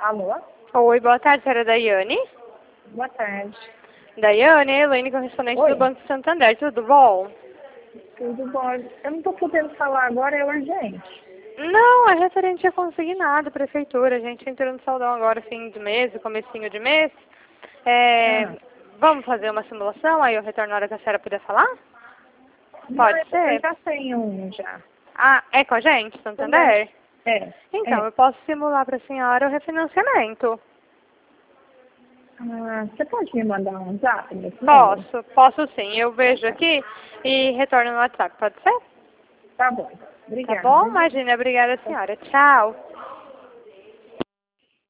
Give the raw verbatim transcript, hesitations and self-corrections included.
Alô? Oi, boa tarde, senhora Daiane. Boa tarde. Daiane, Elaine, correspondente Oi. do Banco Santander, tudo bom? Tudo bom? Eu não estou podendo falar agora, é urgente. Não, é referente a consignado, prefeitura. A gente entrou no saudão agora, fim de mês, comecinho de mês. É, Ah. Vamos fazer uma simulação, aí eu retorno na hora que a senhora puder falar? Pode Não, ser? eu já tenho um já. Ah, é com a gente, Santander? É. Então, É. eu posso simular para a senhora o refinanciamento. Ah, você pode me mandar um zap nesse número? Posso, posso sim. Eu vejo aqui e retorno no WhatsApp, pode ser? Tá bom. Tá Obrigada. bom? Imagina, obrigada, senhora. Tchau.